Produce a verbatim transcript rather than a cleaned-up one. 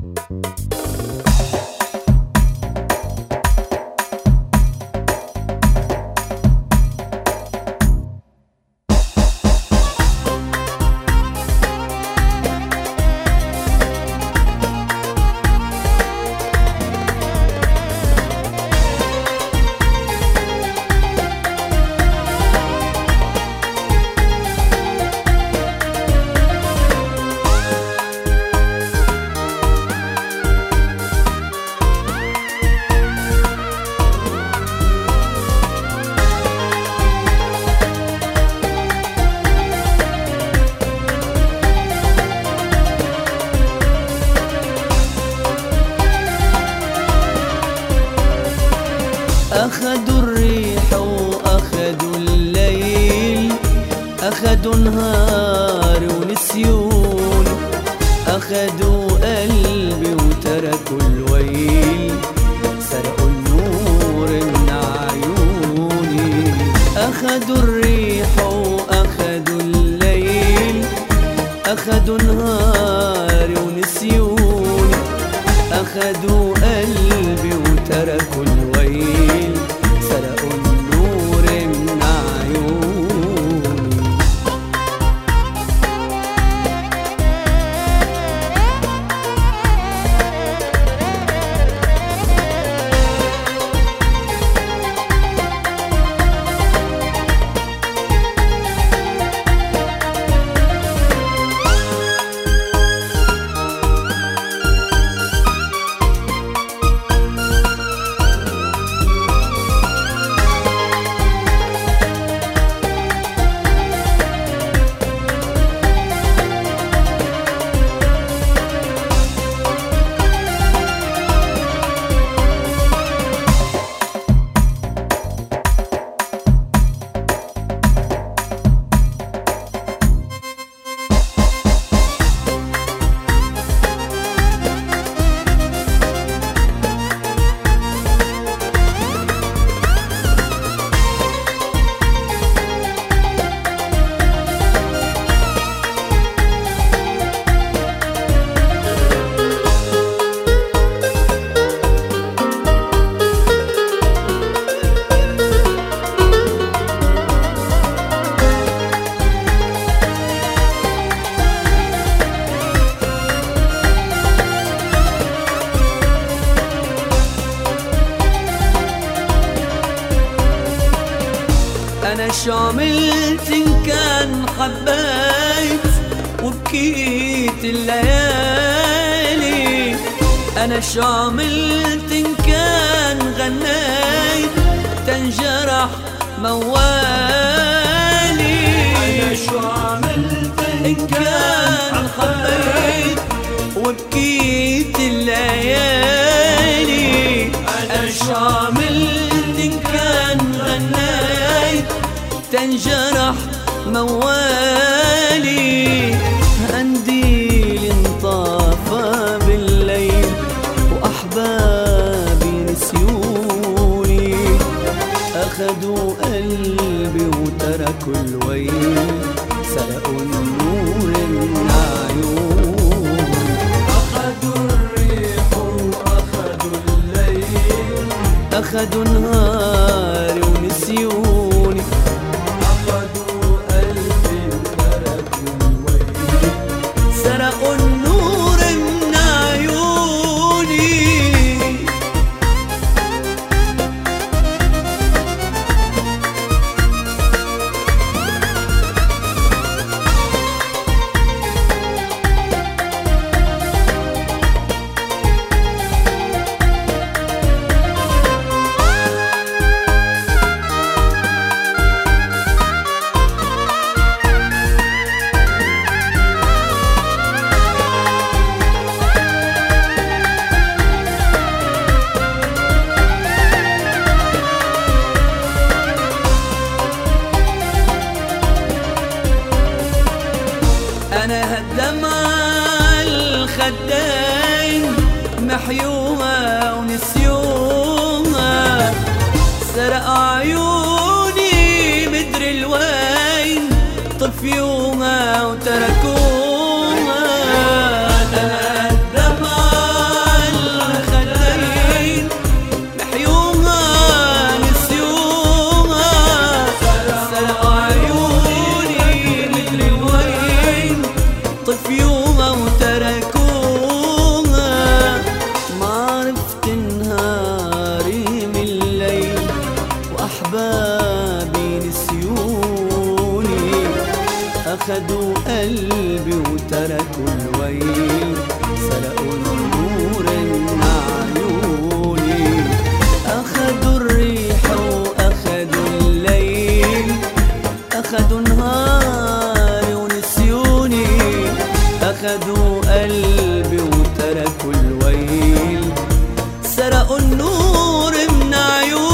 أخدوا الريح وأخدوا الليل، أخدوا نهار ونسيون، أخدوا قلبي وتركوا الويل، سرقوا النور من عيوني. أخدوا الريح وأخدوا الليل، أخدوا نهار ونسيون، أخدوا قلبي وتركوا الويل، سرقوا النور من عيوني. أنا شو عملت إن كان حبيت وبكيت الليالي؟ أنا شو عملت إن كان غنيت تنجرح موالي؟ أنا شو عملت إن كان حبيت وبكيت الليالي؟ أنا شو عملت إن كان غنيت تنجرح موالي؟ قنديل انطفى بالليل وأحبابي نسيوني، أخدوا قلبي وتركوا الويل، سرقوا النور من عيوني. أخدوا الريح وأخدوا الليل، أخدوا نهار ونسيوني، أخدوا قلبي وتركوا الويل، سرقوا النور من عيوني. أنا هالدمعة الخدين محيوها ونسيوها، سرق عيوني مدري الوين، طفيوها وتركوها. أنا هالدمعة يومها وتركوها. ما عرفت نهاري من الليل وأحبابي نسيوني، أخدوا قلبي وتركوا الويل، سرقوا النور من عيوني. أخدوا الريح وأخدوا الليل، أخدوا نهاري ونسيوني، أخدوا قلبي وتركوا الويل، سرقوا النور من عيوني.